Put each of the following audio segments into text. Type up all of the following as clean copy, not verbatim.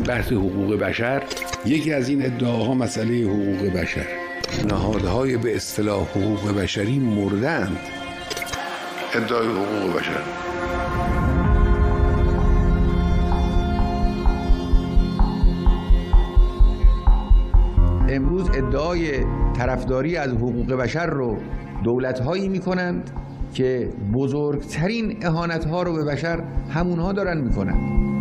بحث حقوق بشر، یکی از این ادعاها مسئله حقوق بشر. نهادهای به اصطلاح حقوق بشری مردند. ادعای حقوق بشر امروز ادعای طرفداری از حقوق بشر رو دولت‌هایی می‌کنند که بزرگترین اهانت‌ها رو به بشر همونها دارن می‌کنند.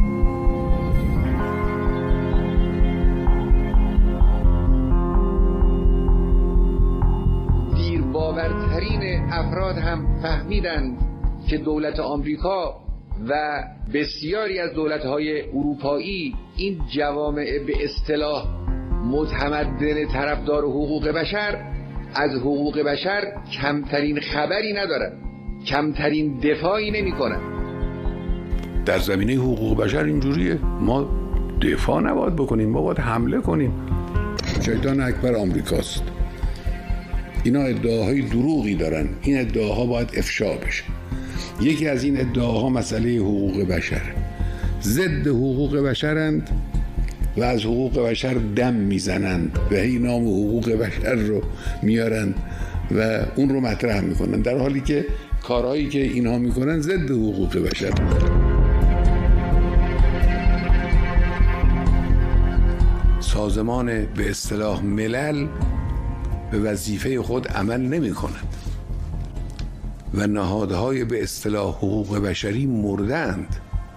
دیرباورترین افراد هم فهمیدند که دولت آمریکا و بسیاری از دولت‌های اروپایی این جوامع به اصطلاح متمدن طرفدار حقوق بشر از حقوق بشر کمترین خبری ندارن، کمترین دفاعی نمی‌کنن. در زمینه حقوق بشر اینجوریه، ما دفاع نباید بکنیم، ما باید حمله کنیم. شیطان اکبر آمریکاست. اینا ادعاهای دروغی دارن، این ادعاها باید افشا بشه. یکی از این ادعاها مسئله حقوق بشر، ضد حقوق بشرند و از حقوق بشر دم میزنند و هی نام حقوق بشر رو میارن و اون رو مطرح میکنن، در حالی که کارهایی که اینها میکنن ضد حقوق بشر. سازمان به اصطلاح ملل به وظیفه خود عمل نمی کند و نهادهای به اصطلاح حقوق بشری مردند.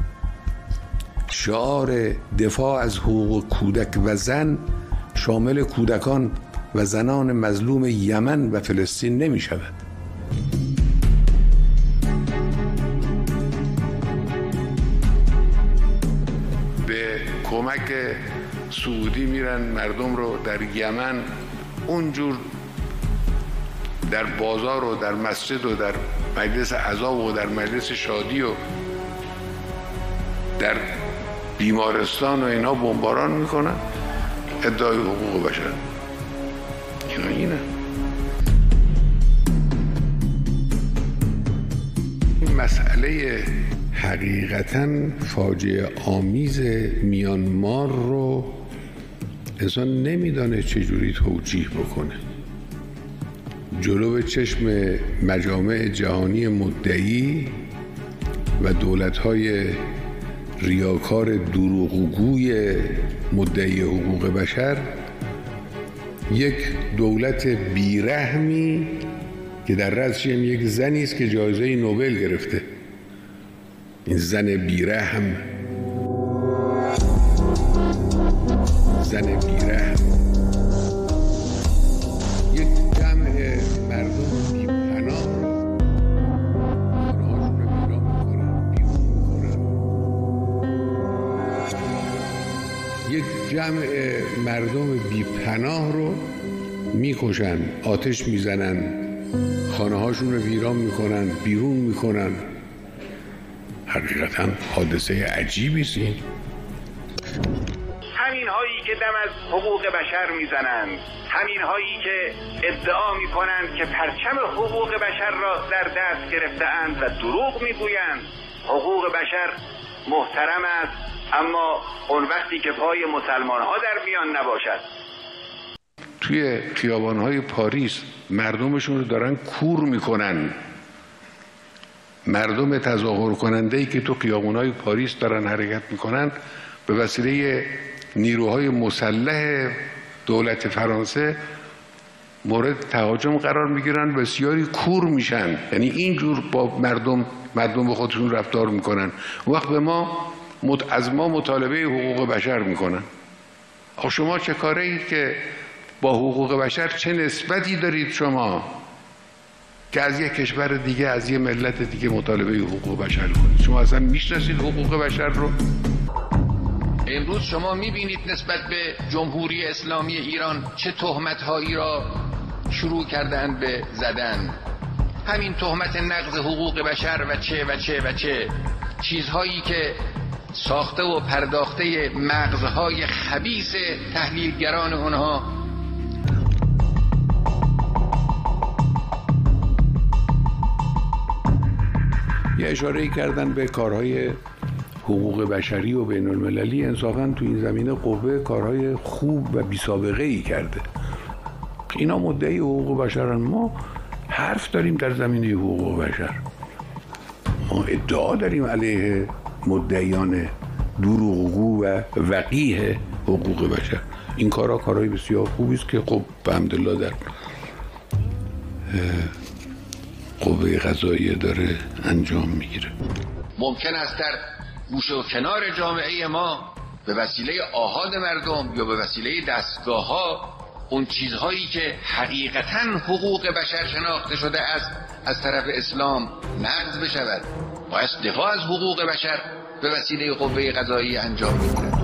شعار دفاع از حقوق کودک و زن شامل کودکان و زنان مظلوم یمن و فلسطین نمی شود. به کمک سعودی میرن مردم رو در یمن اونجور در بازار و در مسجد و در مجلس عزا و در مجلس شادی و در بیمارستان و اینا بمباران میکنن. ادعای حقوق بشر اینه. این مسئله حقیقتاً فاجعه آمیز میانمار رو انسان نمیدانه چجوری توجیه بکنه. جلو چشم مجامع جهانی مدعی و دولت‌های ریاکار دروغگوی مدعی حقوق بشر، یک دولت بیرحمی که در رأسش یک زنی است که جایزه نوبل گرفته، این زن بیرحم، زن بیرحم، یک جمع مردم بی‌پناه رو خانه‌هاشون رو ویران می‌کنن، بیرون می‌کنن. یک جمع مردم بی‌پناه رو می‌کشن، آتش می‌زنن، خانه‌هاشون رو ویران می‌کنن، بیرون می‌کنن. حقیقتاً حادثه عجیبی است این. همین هایی که دم از حقوق بشر میزنند، همین هایی که ادعا میکنند که پرچم حقوق بشر را در دست گرفته‌اند و دروغ میگویند. حقوق بشر محترم است، اما اون وقتی که پای مسلمان ها در میان نباشد. توی خیابان‌های پاریس مردمشون رو دارن کور میکنن. مردم تظاهر کننده‌ای که تو خیابان‌های پاریس دارن حرکت میکنن به وسیله نیروهای مسلح دولت فرانسه مورد تهاجم قرار میگیرن، بسیاری کور میشن. یعنی اینجور با مردم به خودشون رفتار میکنن. وقت به ما از ما مطالبه حقوق بشر میکنن. آخه شما چه کاره اید که با حقوق بشر چه نسبتی دارید شما که از یک کشور دیگه، از یک ملت دیگه مطالبه حقوق بشر کنید؟ شما اصلا میشناسید حقوق بشر رو؟ امروز شما میبینید نسبت به جمهوری اسلامی ایران چه تهمت‌هایی را شروع کردند به زدن. همین تهمت نقض حقوق بشر و چه چیزهایی که ساخته و پرداخته مغزهای خبیث تحلیلگران اونها. یه اشاره کردن به کارهای حقوق بشری و بین المللی انصافاً تو این زمینه قوه کارهای خوب و بی سابقه ای کرده. اینا مدعی حقوق بشرن، ما حرف داریم در زمینه حقوق بشر، ما ادعا داریم علیه مدعیان دروغگو و وقیح حقوق بشر. این کارهای بسیار خوبی است که خب به حمدالله در قوه قضاییه داره انجام میگیره. ممکن است در گوشه و کنار جامعه ما به وسیله آحاد مردم یا به وسیله دستگاه‌ها اون چیزهایی که حقیقتاً حقوق بشر شناخته شده است از طرف اسلام نقض بشود. باید دفاع از حقوق بشر به وسیله قوه قضاییه انجام می‌گیرد.